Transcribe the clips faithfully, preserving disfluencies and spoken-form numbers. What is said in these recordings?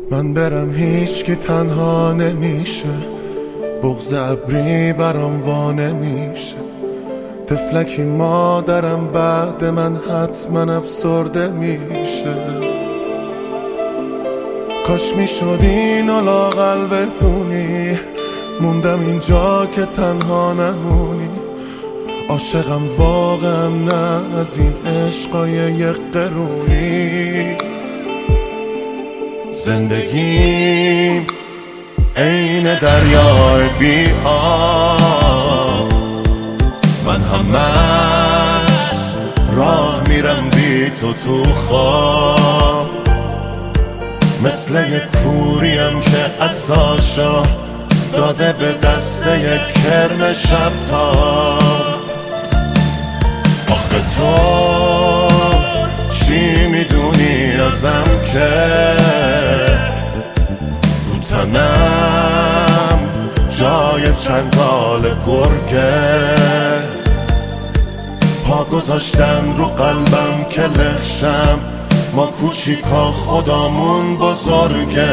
من برم هیچ که تنها نمیشه، بغض ابری برام وا نمیشه. طفلکی مادرم بعد من حتما افسرده میشه. کاش میشد اینو لااقل بتونی، موندم اینجا که تنها نمونی. عاشقم واقعا نه از این عشقای یک قرونی. زندگیم عین دریای بی آب، من همش راه میرم بی تو تو خواب. مثل یک کوریم که عصاشو داده به دست یک کرم شب تاب. آخه تو چی میدونی ازم که رو تنم جای چنگال گرگه، پا گذاشتن رو قلبم که لخشم، ما کوچیکا خدامون بزرگه.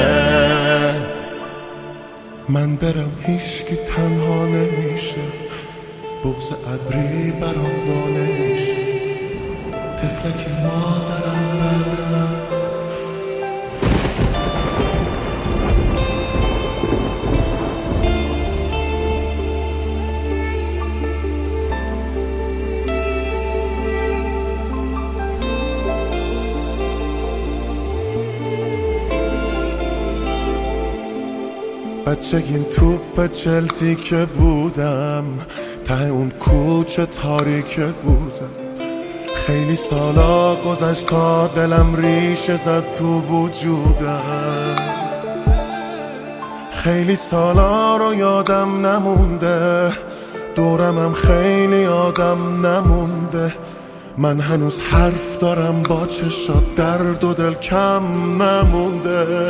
من برم هیچ که تنها نمیشه، بغض ابری برام وا نمیشه. طفلکی مادرم بعد من بچگیم توپ چلتی که بودم، ته اون کوچه تاریک بودم. خیلی سالا گذشت تا دلم ریشه زد تو وجودم. خیلی سالا رو یادم نمونده، دورمم خیلی آدم نمونده. من هنوز حرف دارم با چشات، درد و دل کم نمونده.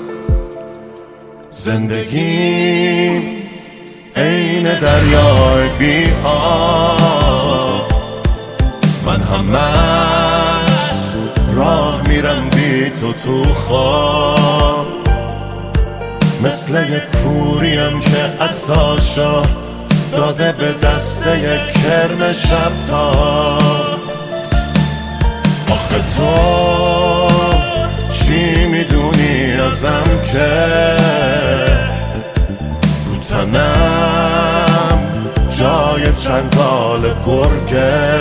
زندگیم عین دریای بی آب، من همش راه میرم بی تو تو خواب. مثل یک کوریم که عصاشو داده به دست یک کرم شب تاب. آخه تو چی میدونی ازم که رو تنم جای چنگال گرگه،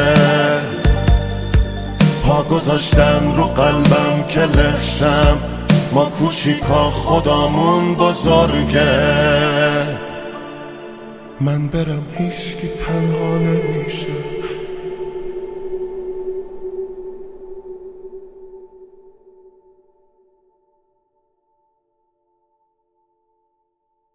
پا گذاشتن رو قلبم که لخشم، ما کوچیکا خدامون بزرگه. من برم هیچ که تنها نمیشه،